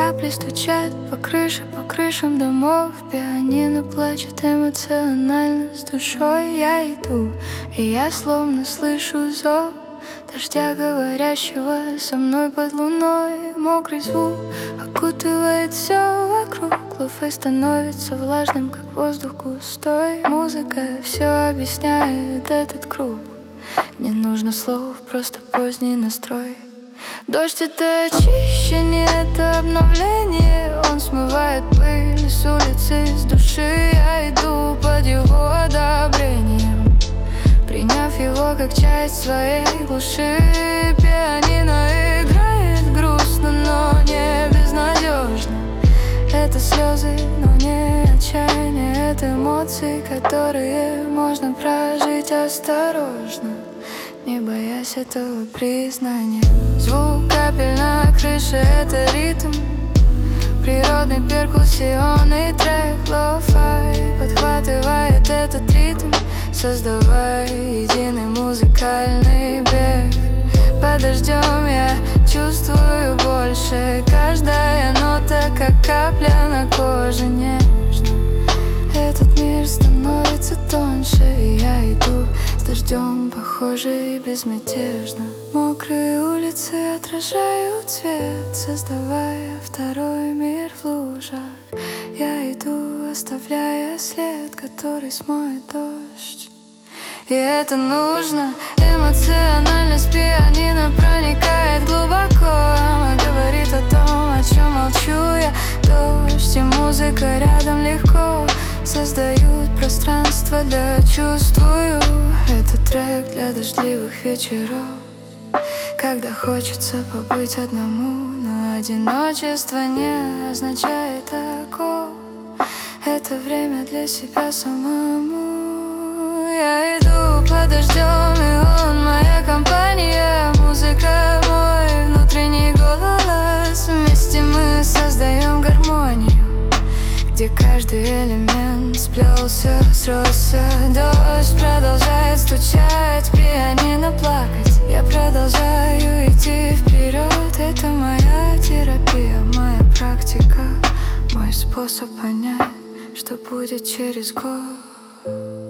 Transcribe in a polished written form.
Капли стучат по крышам домов. Пианино плачет эмоционально с душой. Я иду, и я словно слышу зов дождя, говорящего со мной под луной. Мокрый звук окутывает все вокруг. Луфы становится влажным, как воздух густой. Музыка все объясняет этот круг. Не нужно слов, просто поздний настрой. Дождь — это очищение, это обновление. Он смывает пыль с улицы, с души. Я иду под его одобрением, приняв его как часть своей глуши. Пианино играет грустно, но не безнадежно. Это слезы, но не отчаяние. Это эмоции, которые можно прожить осторожно, не боясь этого признания. Звук капель на крыше — это ритм, природный перкуссионный трек. Ло-фай подхватывает этот ритм, создавая единый музыкальный бег. Под дождем я чувствую больше. Каждая нота, как капля на коже, нежно. Этот мир становится тоньше, и я иду с дождем, похоже и безмятежно. Мокрые улицы отражают свет, создавая второй мир в лужах. Я иду, оставляя след, который смоет дождь. И это нужно. Эмоциональность пианино проникает глубоко. Она говорит о том, о чем молчу я. Дождь и музыка рядом легко создают пространство для чувствую. Это трек для дождливых вечеров, когда хочется побыть одному. Но одиночество не означает окоп. Это время для себя самому. Я иду под дождем, и он моя компания. Музыка мой внутренний голос. Вместе мы создаем гармонию, где каждый элемент сплелся, сросся. Дождь продолжает стучать, пианино плакать. Я продолжаю идти вперед. Это моя терапия, моя практика, мой способ понять, что будет через год.